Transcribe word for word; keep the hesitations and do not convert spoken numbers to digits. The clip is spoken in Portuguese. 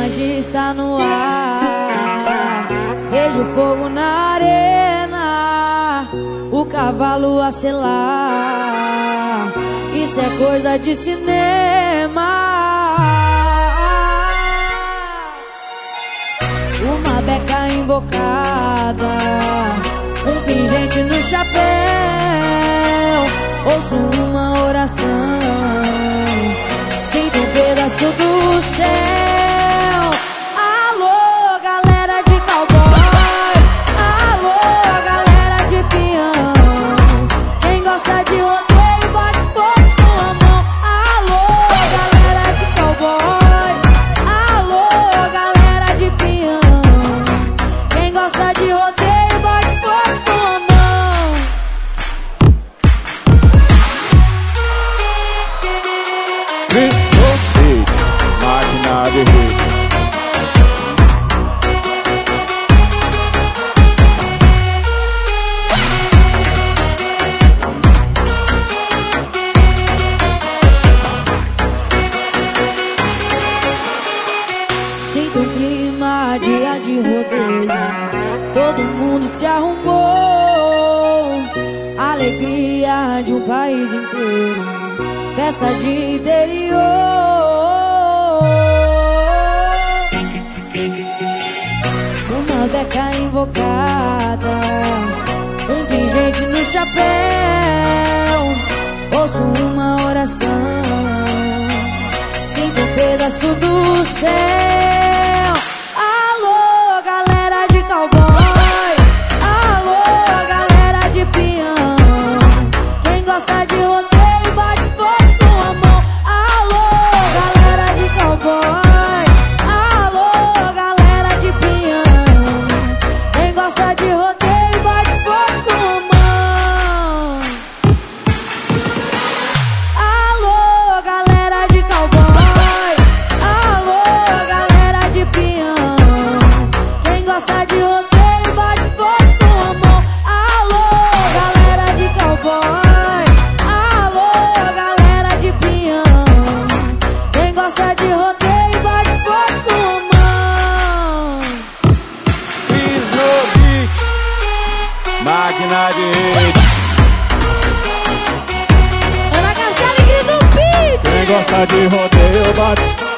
magia está no ar. Vejo fogo na arena, o cavalo a selar. Isso é coisa de cinema. Uma beca invocada, um pingente no chapéu. Ouço uma oração, sinto um pedaço do céu. Alô, galera de cowboy, alô, galera de peão. Quem gosta de rodeio bate forte com a mão. Alô, galera de cowboy, alô, galera de peão. Quem gosta de rodeio bate forte com a mão. Máquina de hit. Sinto um clima, dia de rodeio. Todo mundo se arrumou. Alegria de um país inteiro, festa de interior. Uma beca invocada, um pingente no chapéu. Ouço uma oração, sinto um pedaço do céu. Alô, galera de cowboy, alô, galera de peão. Quem gosta de rodeio bate forte com a mão. Alô, galera de cowboy, alô, galera de peão. Quem gosta de rodeio bate forte com a mão. Alô, galera de cowboy, alô, galera de peão. Quem gosta de rodeio bate forte com a mão. Alô, galera de cowboy, alô, galera de peão. Quem gosta de rodeio bate forte com a mão. Fiz no beat. Máquina de hit. Ana Castela e grita o beat. Quem gosta de rodeio bate.